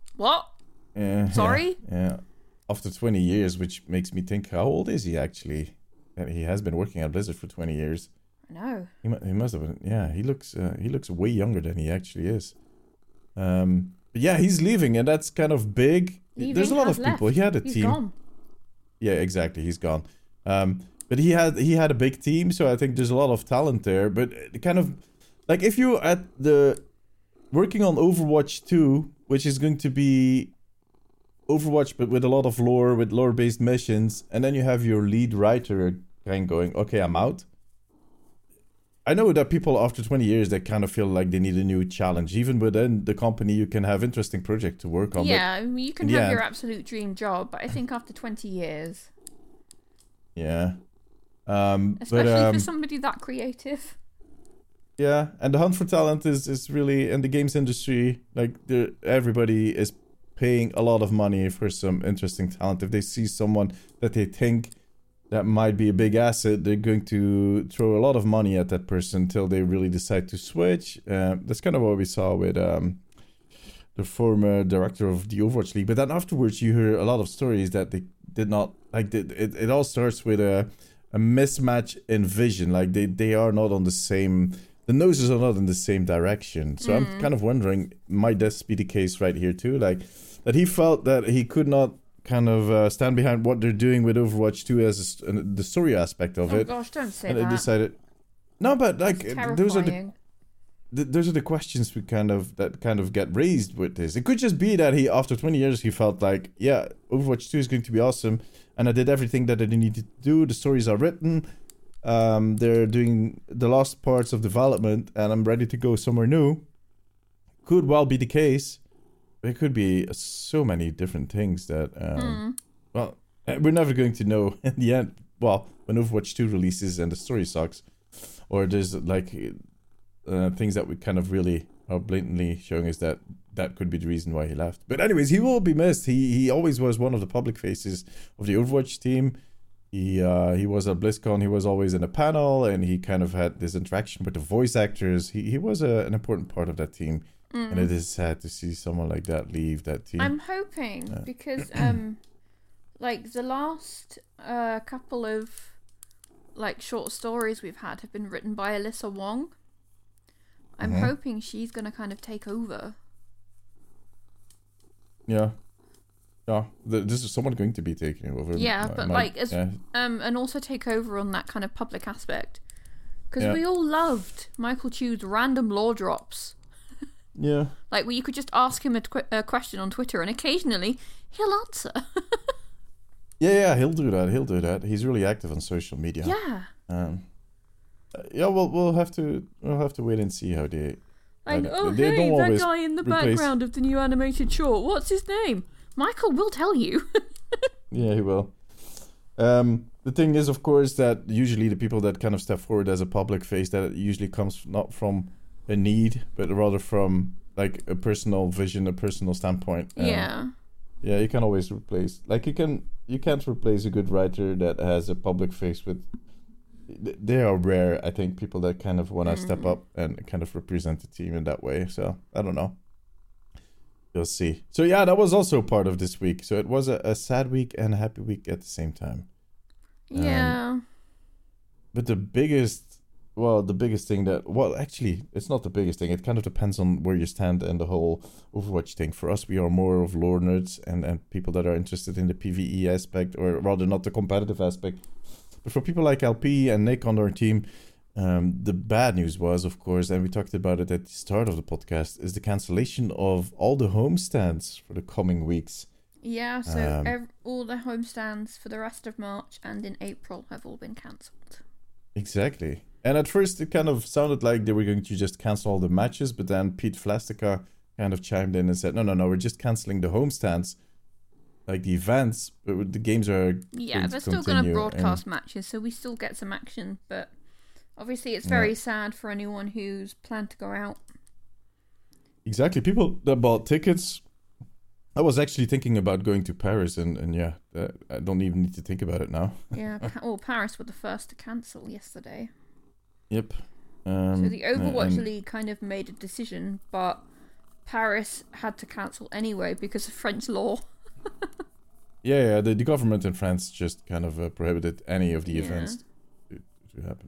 Sorry? Yeah. After 20 years, which makes me think, how old is he actually? And he has been working at Blizzard for 20 years. I know. He must have been. Yeah, he looks way younger than he actually is. But yeah, he's leaving, and that's kind of big. There's a lot of people. He had a team. He's gone. Yeah, exactly. He's gone. But he had a big team, so I think there's a lot of talent there. But kind of like if you're at the working on Overwatch 2, which is going to be Overwatch but with a lot of lore, with lore-based missions, and then you have your lead writer kind of going, okay, I'm out. I know that people after 20 years, they kind of feel like they need a new challenge. Even within the company, you can have interesting projects to work on. Yeah, I mean, you can have your absolute dream job, but I think after 20 years... Yeah. Especially for somebody that creative. Yeah, and the hunt for talent is really, in the games industry, like everybody is paying a lot of money for some interesting talent. If they see someone that they think that might be a big asset, they're going to throw a lot of money at that person until they really decide to switch. That's kind of what we saw with the former director of the Overwatch League. But then afterwards, you hear a lot of stories that they did not like. It all starts with a mismatch in vision. Like they are not on the same. The noses are not in the same direction. So I'm kind of wondering, might this be the case right here too? Like that he felt that he could not kind of stand behind what they're doing with Overwatch 2 as the story aspect of it. Oh gosh, don't say and that. And decided, no, but like those are the questions that kind of get raised with this. It could just be that he, after 20 years, he felt like, yeah, Overwatch 2 is going to be awesome, and I did everything that I needed to do. The stories are written. They're doing the last parts of development, and I'm ready to go somewhere new. Could well be the case. It could be so many different things that, well, we're never going to know in the end. Well, when Overwatch 2 releases and the story sucks, or there's like things that we kind of really are blatantly showing us that could be the reason why he left. But anyways, he will be missed. He always was one of the public faces of the Overwatch team. He was at BlizzCon. He was always in a panel, and he kind of had this interaction with the voice actors. He was an important part of that team. And it is sad to see someone like that leave that team. I'm hoping because like the last couple of like short stories we've had have been written by Alyssa Wong. I'm hoping she's going to kind of take over. Yeah. This is someone going to be taking over. Yeah, and also take over on that kind of public aspect. Because we all loved Michael Chu's random lore drops. Yeah. Like, where you could just ask him a question on Twitter, and occasionally he'll answer. Yeah, he'll do that. He's really active on social media. Yeah. Yeah, we'll have to wait and see how they. Hey, that guy in the background of the new animated short. What's his name? Michael will tell you. Yeah, he will. The thing is, of course, that usually the people that kind of step forward as a public face, that usually comes not from a need, but rather from like a personal vision, a personal standpoint. Yeah, you can always replace. Like you can't replace a good writer that has a public face with. They are rare, I think, people that kind of want to step up and kind of represent the team in that way. So I don't know. You'll see. So yeah, that was also part of this week. So it was a sad week and a happy week at the same time. Yeah. But the biggest thing actually, it's not the biggest thing. It kind of depends on where you stand in the whole Overwatch thing. For us, we are more of lore nerds and people that are interested in the PvE aspect, or rather not the competitive aspect. But for people like LP and Nick on our team, The bad news was, of course, and we talked about it at the start of the podcast, is the cancellation of all the homestands for the coming weeks. Yeah, so all the homestands for the rest of March and in April have all been cancelled. Exactly. And at first it kind of sounded like they were going to just cancel all the matches, but then Pete Flastica kind of chimed in and said, no, we're just cancelling the homestands, like the events, but the games are they're still going to broadcast matches, so we still get some action, but obviously it's very sad for anyone who's planned to go out. Exactly. People that bought tickets, I was actually thinking about going to Paris, and I don't even need to think about it now. Yeah, Paris were the first to cancel yesterday. Yep. So the Overwatch League kind of made a decision, but Paris had to cancel anyway because of French law. The government in France just kind of prohibited any of the events to happen.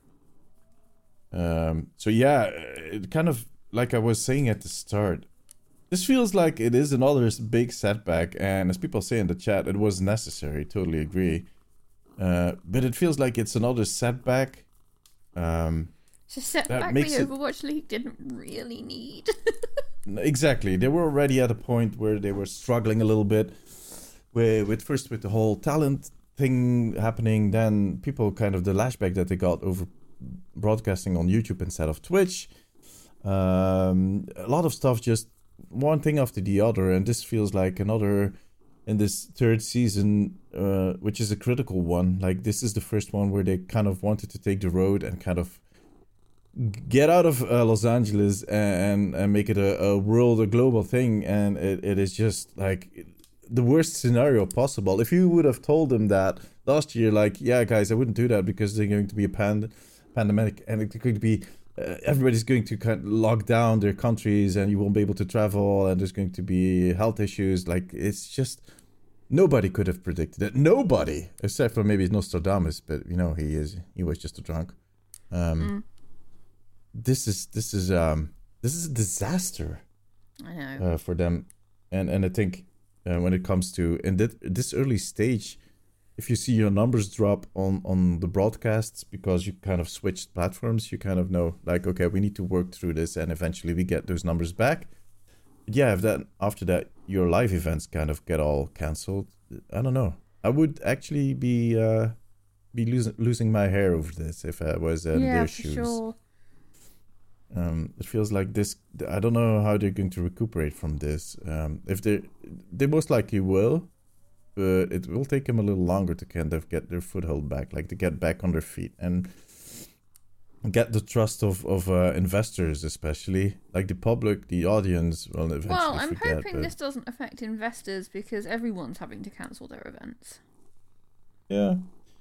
It kind of, like I was saying at the start, this feels like it is another big setback, and as people say in the chat, it was necessary, totally agree. But it feels like it's another setback. It's a setback the Overwatch League didn't really need. Exactly. They were already at a point where they were struggling a little bit with the whole talent thing happening, then people kind of the lashback that they got over broadcasting on YouTube instead of Twitch. A lot of stuff, just one thing after the other, and this feels like another in this third season, which is a critical one. Like, this is the first one where they kind of wanted to take the road and kind of get out of Los Angeles and make it a global thing, and it is just like the worst scenario possible. If you would have told them that last year, like, yeah guys, I wouldn't do that because there's going to be a pandemic and it's going to be everybody's going to kind of lock down their countries and you won't be able to travel and there's going to be health issues, like, it's just nobody could have predicted it. Nobody, except for maybe Nostradamus, but he was just a drunk. This is a disaster. I know. For them, and I think when it comes to in this early stage, if you see your numbers drop on the broadcasts because you kind of switched platforms, you kind of know, like, okay, we need to work through this and eventually we get those numbers back. But yeah, if after that your live events kind of get all cancelled, I don't know. I would actually be losing my hair over this if I was in their shoes. Yeah, for sure. It feels like this. I don't know how they're going to recuperate from this. If they most likely will, but it will take them a little longer to kind of get their foothold back, like to get back on their feet and get the trust of investors, especially like the public, the audience. Well, I'm hoping this doesn't affect investors because everyone's having to cancel their events. Yeah.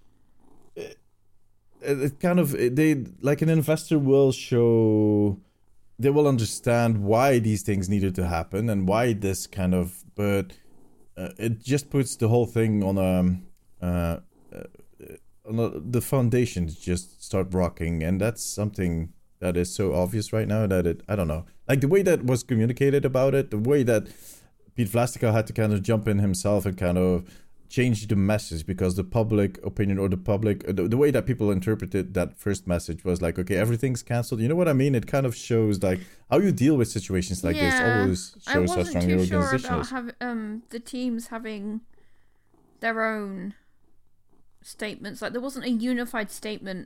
It kind of, they like an investor will show, they will understand why these things needed to happen and why this kind of, but it just puts the whole thing on the foundations just start rocking, and that's something that is so obvious right now that I don't know, like the way that was communicated about it, the way that Pete Flastica had to kind of jump in himself and kind of change the message because the public opinion or the way that people interpreted that first message was like, okay, everything's cancelled. You know what I mean? It kind of shows like how you deal with situations like this always shows how strong your organization is. I wasn't too sure about the teams having their own statements. Like, there wasn't a unified statement.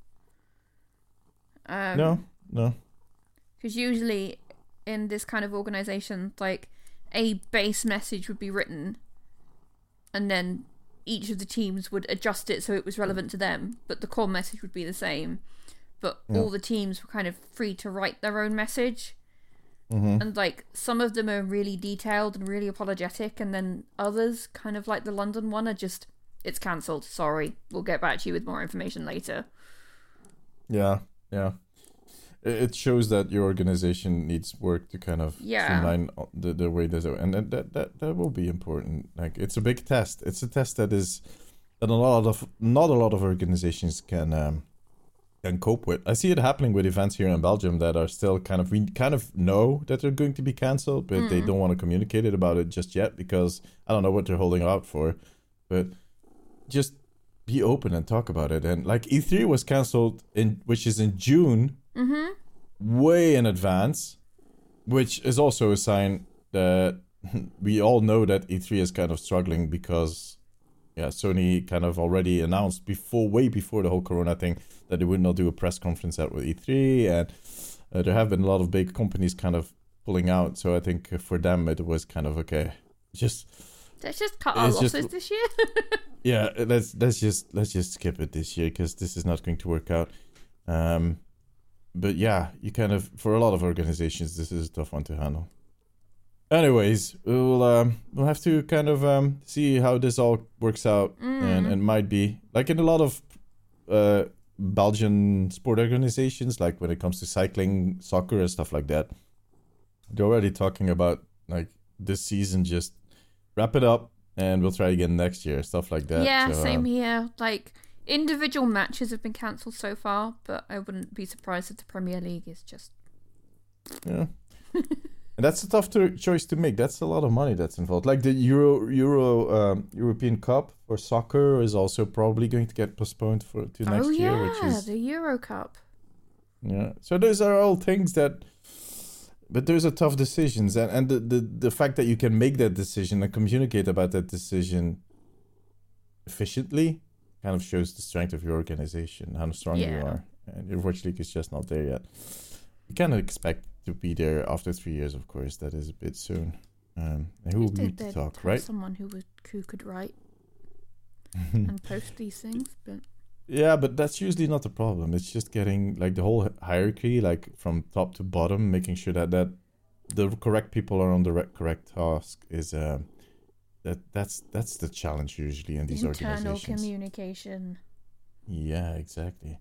No. Because usually in this kind of organization, like, a base message would be written and then each of the teams would adjust it so it was relevant to them, but the core message would be the same. But all the teams were kind of free to write their own message. Mm-hmm. And, like, some of them are really detailed and really apologetic, and then others, kind of like the London one, are just, it's cancelled, sorry, we'll get back to you with more information later. Yeah. It shows that your organization needs work to kind of streamline the way they do, and that will be important. Like, it's a big test. It's a test that not a lot of organizations can cope with. I see it happening with events here in Belgium that are still we kind of know that they're going to be cancelled, but they don't want to communicate about it just yet because I don't know what they're holding out for. But just be open and talk about it. And like E3 was cancelled which is in June, way in advance, which is also a sign that we all know that E3 is kind of struggling because Sony kind of already announced way before the whole Corona thing that they would not do a press conference out with E3, and there have been a lot of big companies kind of pulling out. So I think for them it was kind of okay. Let's just cut our losses this year. Yeah, let's just skip it this year because this is not going to work out. But yeah, you kind of, for a lot of organizations, this is a tough one to handle. Anyways, we'll have to kind of see how this all works out, and might be like in a lot of Belgian sport organizations, like when it comes to cycling, soccer, and stuff like that. They're already talking about like this season, just wrap it up, and we'll try again next year, stuff like that. Yeah, so, same here. Like individual matches have been cancelled so far, but I wouldn't be surprised if the Premier League is just. Yeah. And that's a tough choice to make. That's a lot of money that's involved. Like the European Cup for soccer is also probably going to get postponed to next year. Which is the Euro Cup. Yeah. So those are all things that, but those are tough decisions, and the fact that you can make that decision and communicate about that decision efficiently kind of shows the strength of your organization, how strong you are. And your Watch League is just not there yet. You kind of expect to be there after 3 years, of course. That is a bit soon. And who will be to talk, right? Someone who could write and post these things, but yeah, but that's usually not the problem. It's just getting like the whole hierarchy, like from top to bottom, making sure that the correct people are on the correct task is that's the challenge usually in these organizations. Internal communication. Yeah, exactly.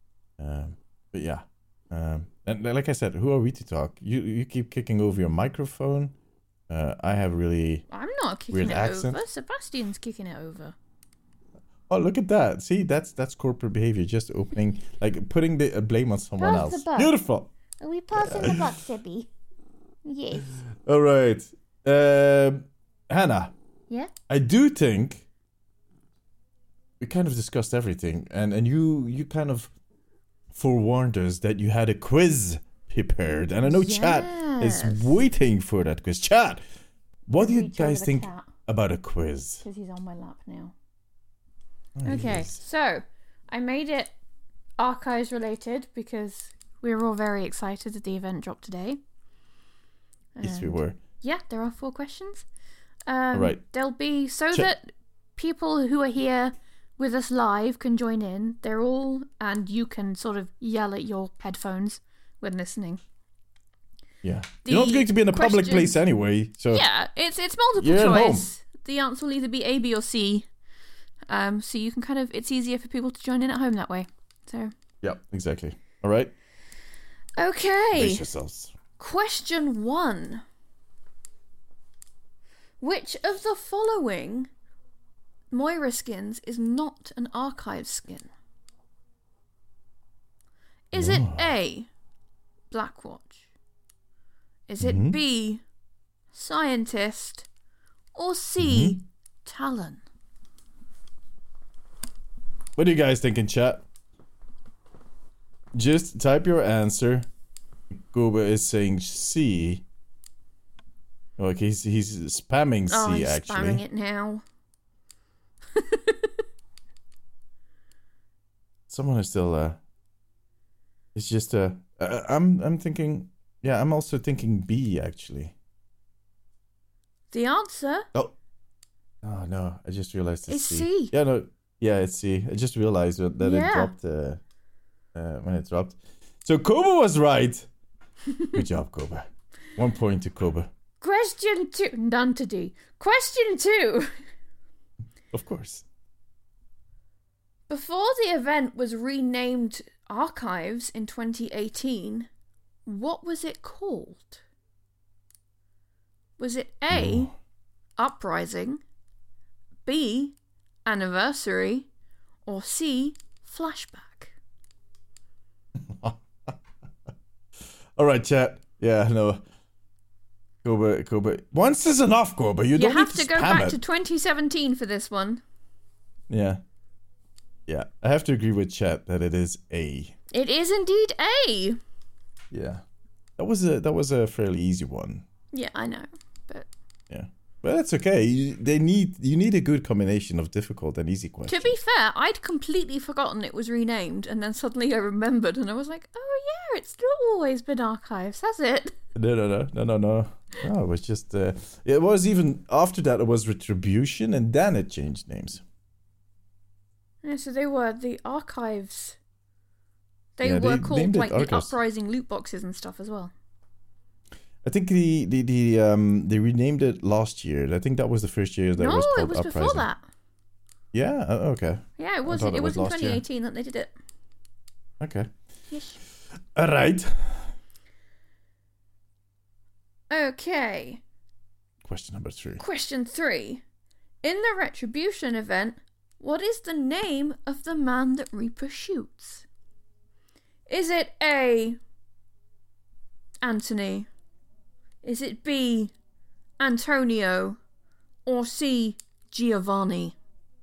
But yeah. And like I said, who are we to talk? You keep kicking over your microphone. I have really I'm not kicking it over. Sebastian's kicking it over. Oh, look at that. See, that's corporate behavior. Just opening, like putting the blame on someone else. Beautiful. Are we passing the buck, Sibby? Yes. All right. Hannah. Yeah? I do think we kind of discussed everything. And you kind of forewarned us that you had a quiz prepared, and I know chat is waiting for that quiz. Chat, what do you guys think about a quiz? Because he's on my lap now. Okay, so I made it archives related because we were all very excited that the event dropped today. Yes, we were. Yeah, there are 4 questions. Right. There'll be that people who are here with us live can join in. They're all, and you can sort of yell at your headphones when listening. Yeah. You're not going to be in a public place anyway, so yeah, it's multiple choice. The answer will either be A, B, or C. So you can kind of, it's easier for people to join in at home that way. So. Yeah, exactly. All right. Okay. Brace yourselves. Question 1. Which of the following Moira skins is not an archive skin? Is it A, Blackwatch? Is it B, Scientist? Or C, Talon? What do you guys think in chat? Just type your answer. Goba is saying C. Like he's spamming C, he's actually. Spamming it now. Someone is still it's just I'm thinking, yeah, I'm also thinking B, actually. The answer? Oh no, I just realized it's C. Yeah, no, yeah, it's C. I just realized that it dropped when it dropped. So Koba was right. Good job, Koba. 1 point to Koba. Question 2. None to D. Question 2. Of course. Before the event was renamed Archives in 2018, what was it called? Was it A, Uprising, B, Anniversary, or C, Flashback? All right, chat. Yeah, no. Koba. Once is enough, Koba. You don't have need to go back to 2017 for this one. Yeah. Yeah, I have to agree with chat that it is A. It is indeed A. Yeah, that was a fairly easy one. Yeah, I know, but yeah, but that's okay. You need a good combination of difficult and easy questions. To be fair, I'd completely forgotten it was renamed, and then suddenly I remembered, and I was like, "Oh yeah, it's not always been Archives, has it?" No. No, it was just. It was even after that. It was Retribution, and then it changed names. Yeah, so they were the Archives. They were called like the Uprising loot boxes and stuff as well. I think they renamed it last year. I think that was the first year that was called Uprising. No, it was before that. Yeah. Okay. Yeah, it was. It was in 2018 that they did it. Okay. Yes. All right. Okay. Question number 3. Question 3. In the Retribution event, what is the name of the man that Reaper shoots? Is it A, Anthony? Is it B, Antonio? Or C, Giovanni?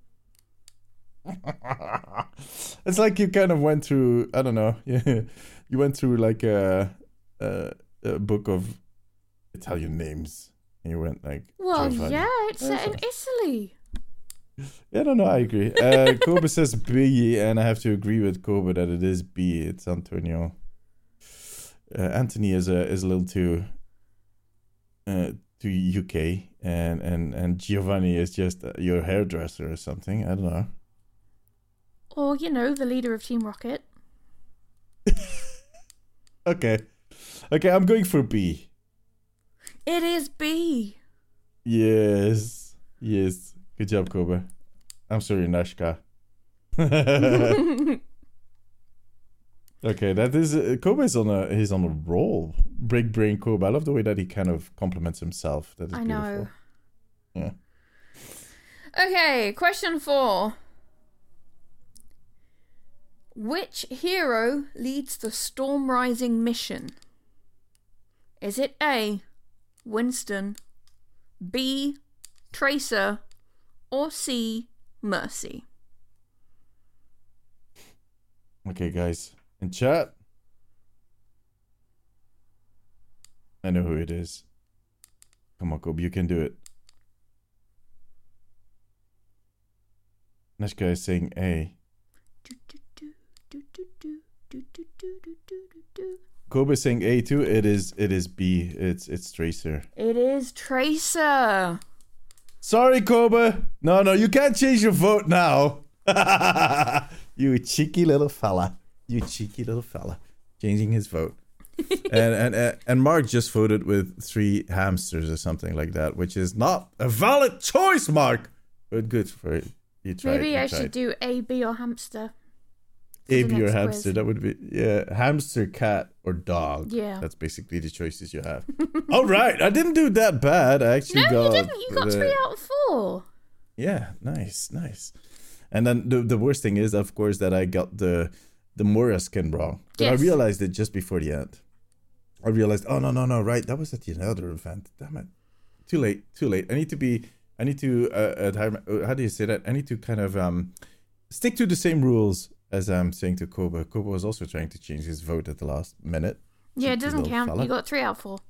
It's like you kind of went through, I don't know, you went through like a book of Italian names. And you went like... Well, Giovanni. Yeah, it's set in Italy. Yeah, no, I agree. Kobe says B, and I have to agree with Kobe that it is B. It's Antonio. Anthony is a little too UK, and Giovanni is just your hairdresser or something. I don't know. Or the leader of Team Rocket. Okay, I'm going for B. It is B. Yes. Good job, Kobe. I'm sorry, Nashka. Okay, that is Kobe's he's on a roll. Big brain Kobe. I love the way that he kind of compliments himself. That is beautiful. Know. Yeah. Okay, question 4. Which hero leads the Storm Rising mission? Is it A, Winston, B, Tracer, or C, Mercy? Okay, guys. In chat, I know who it is. Come on, Kobe, you can do it. Next guy is saying A. Kobe is saying A too. It is B. It's Tracer. It is Tracer. Sorry, Kobe. No, you can't change your vote now. You cheeky little fella. Changing his vote. and Mark just voted with 3 hamsters or something like that, which is not a valid choice, Mark. But good for you. You tried. Maybe I should do A, B, or hamster. A, B, or hamster. That would be hamster, cat, or dog. Yeah. That's basically the choices you have. All right, I didn't do that bad. I actually got. No, you didn't. You got 3 out of 4. Yeah, nice. And then the worst thing is, of course, that I got the Moira skin wrong. But yes. I realized it just before the end. I realized, oh no, right, that was at the other event. Damn it, too late. I need to how do you say that? I need to kind of stick to the same rules as I'm saying to Kobe. Kobe was also trying to change his vote at the last minute. Yeah, it doesn't count. Fella. You got 3 out of 4.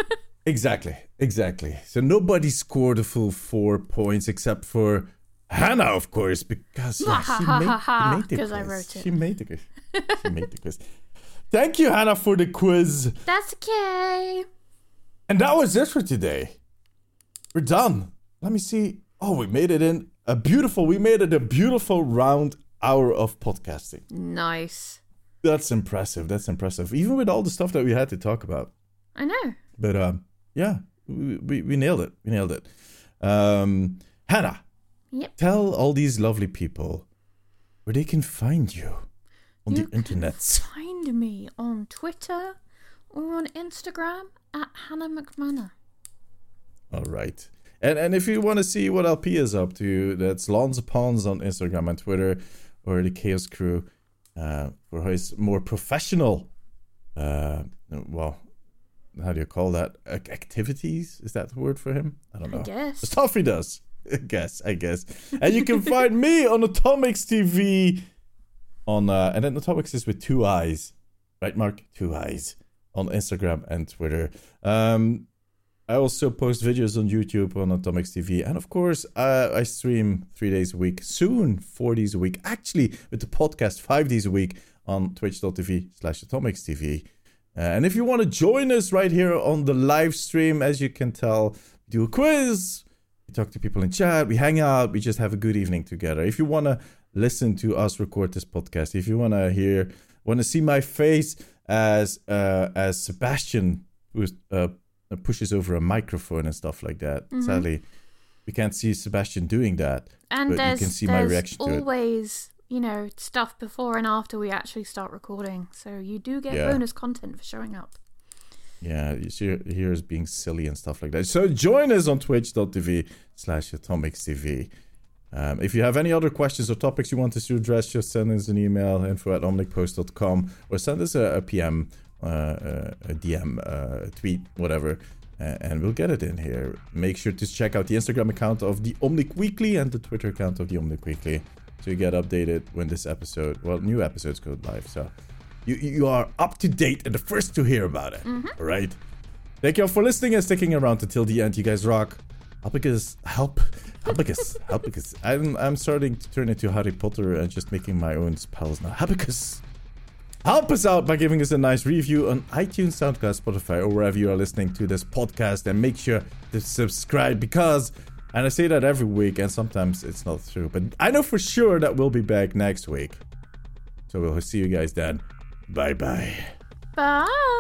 Exactly. So nobody scored a full 4 points except for Hannah, of course, because she made the quiz. I wrote it. She made the quiz. Thank you, Hannah, for the quiz. That's okay. And that was it for today. We're done. Let me see. Oh, we made it a beautiful round hour of podcasting. Nice. That's impressive. Even with all the stuff that we had to talk about. I know. But yeah, we nailed it. Hannah. Yep. Tell all these lovely people where they can find you on the internet. Find me on Twitter or on Instagram at Hannah McManus. All right. And if you want to see what LP is up to, that's Lawns Pawns on Instagram and Twitter, or the Chaos Crew for his more professional, well, how do you call that? Activities? Is that the word for him? I don't know. I guess. The stuff he does. I guess. And you can find me on Atomics TV on and then Atomics is with 2 eyes. Right, Mark? 2 eyes on Instagram and Twitter. I also post videos on YouTube on Atomics TV. And of course, I stream 3 days a week, soon 4 days a week. Actually, with the podcast, 5 days a week on twitch.tv/Atomics TV. And if you want to join us right here on the live stream, as you can tell, we do a quiz. We talk to people in chat. We hang out. We just have a good evening together. If you want to listen to us record this podcast, if you want to see my face as Sebastian, who's pushes over a microphone and stuff like that. Mm-hmm. Sadly, we can't see Sebastian doing that. And but you can see my reaction to it. Always, stuff before and after we actually start recording. So you do get bonus content for showing up. Yeah, you see here is being silly and stuff like that. So join us on twitch.tv/AtomicsTV. If you have any other questions or topics you want us to address, just send us an email, info@omnicpost.com, or send us a PM, a DM, a tweet, whatever, and we'll get it in here. Make sure to check out the Instagram account of the Omnic Weekly and the Twitter account of the Omnic Weekly, so you get updated when new episodes go live. So you are up to date and the first to hear about it. Mm-hmm. All right. Thank you all for listening and sticking around until the end. You guys rock. Helpicus. I'm starting to turn into Harry Potter and just making my own spells now. Helpicus. Help us out by giving us a nice review on iTunes, SoundCloud, Spotify, or wherever you are listening to this podcast, and make sure to subscribe because, and I say that every week and sometimes it's not true, but I know for sure that we'll be back next week. So we'll see you guys then. Bye-bye. Bye.